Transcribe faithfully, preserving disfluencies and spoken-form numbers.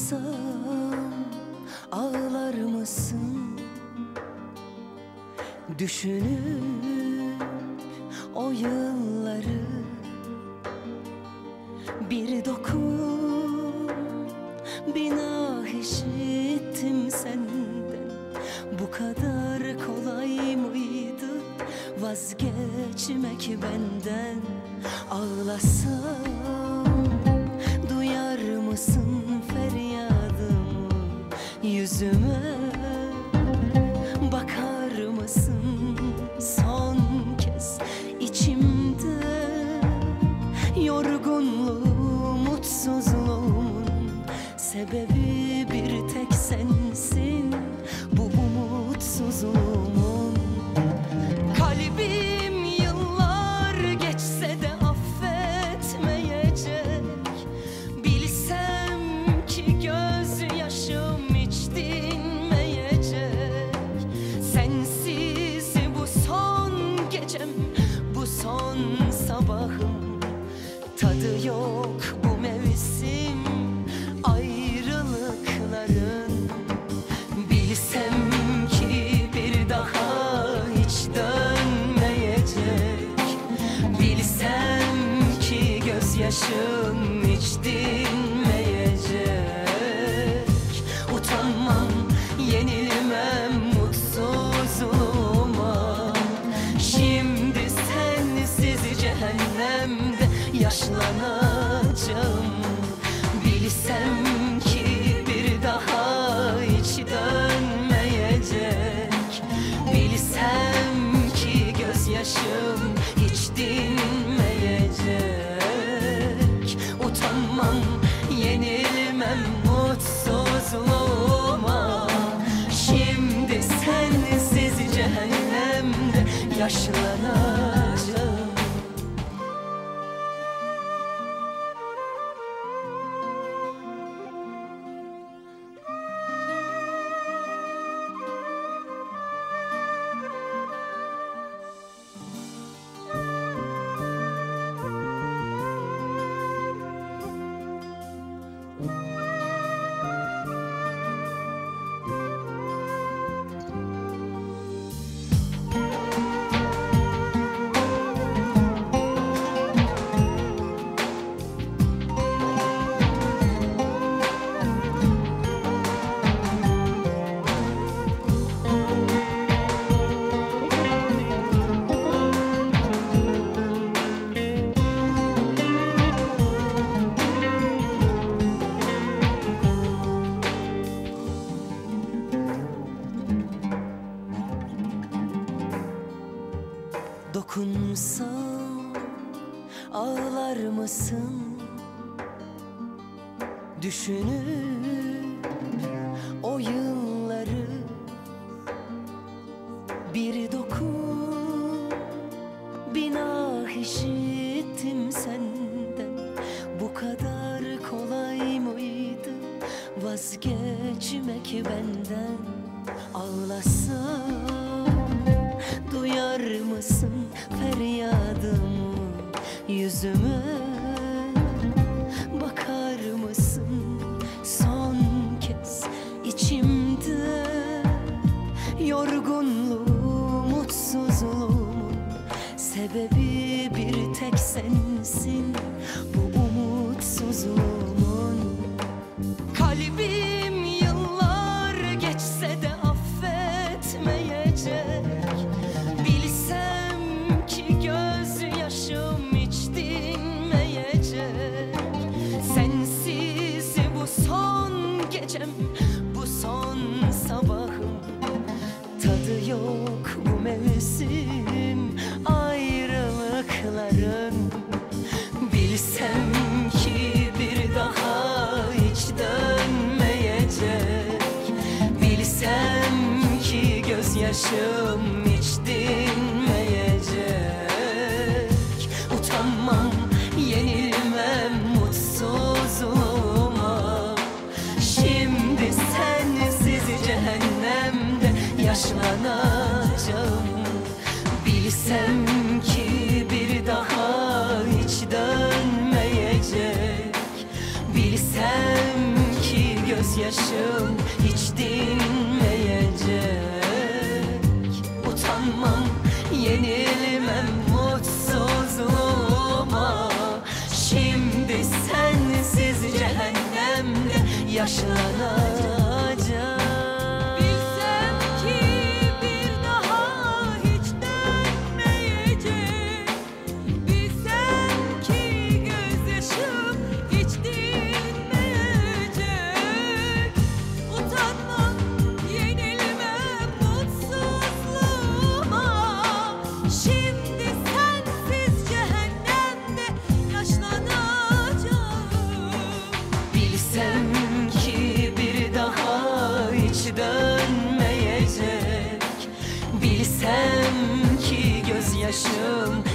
Dokunsam ağlar mısın? Düşünüp o yılları bir dokun, bir nah işittim senden. Bu kadar kolay mıydı vazgeçmek benden? Ağlasam duyar mısın feryadımı? Yüzüme bakar mısın son kez? İçimde yorgunluğum, mutsuzluğumun sebebi bir tek sensin. Bu umutsuzluğumun. Kalbim yıllar geçse de affetmeyecek. Bilsem ki gözyaşım hiç dinmeyecek. Sensiz bu son gecem, bu son sabahım. Tadı yok bu mevsim ayrılıkların. Bilsem ki bir daha hiç dönmeyecek. Bilsem ki gözyaşım hiç dinmeyecek. Utanmam, yenilmem mutsuzluğuma. Şimdi sensiz cehennemde yaşlanacağım. Bilsem ki bir daha hiç dönmeyecek. Bilsem ki gözyaşım hiç dinmeyecek. Utanmam, yenilmem mutsuzluğuma. Şimdi sensiz cehennemde yaşlanacağım. Dokunsam ağlar mısın? Düşünüp o yılları bir dokun, bir nah işittim senden. Bu kadar kolay mıydı vazgeçmek benden? Ağlasam duyar mısın feryadımı? Yüzüme bakar mısın son kez? İçimde yorgunluğum, mutsuzluğumun sebebi bir tek sensin. Bu umutsuzluğumun. Kalbim yıllar geçse de affetmeyecek. Bilsem ki gözyaşım hiç dinmeyecek. Sensiz bu son gecem, bu son sabahım. Tadı yok bu mevsim ayrılıkların. Bilsem ki bir daha hiç dönmeyecek. Bilsem ki gözyaşım hiç dinmeyecek. Utanmam, yenilmem mutsuzluğuma. Şimdi sensiz cehennemde yaşlanacağım. Bilsem ki bir daha hiç dönmeyecek. Bilsem ki göz gözyaşım hiç dinmeyecek. Utanmam, yenilmem mutsuzluğuma. Şimdi sensiz cehennemde yaşanacak. Bilsem ki bir daha hiç dönmeyecek. Bilsem ki gözyaşım hiç dinmeyecek. Utanmam, yenilmem mutsuzluğuma. Şimdi sensiz cehennemde yaşlanacağım. Bilsem ki bir daha hiç dönmeyecek. Bilsem ki gözyaşım